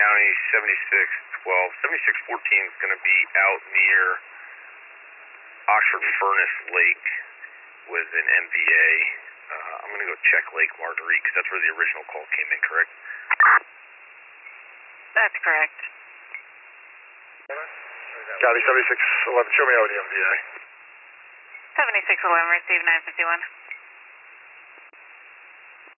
County, 7612. 7614 is going to be out near Oxford Furnace Lake with an MVA. I'm going to go check Lake Marguerite because that's where the original call came in, correct? That's correct. Copy, 7611, show me out the MVA. 7611, receive 951.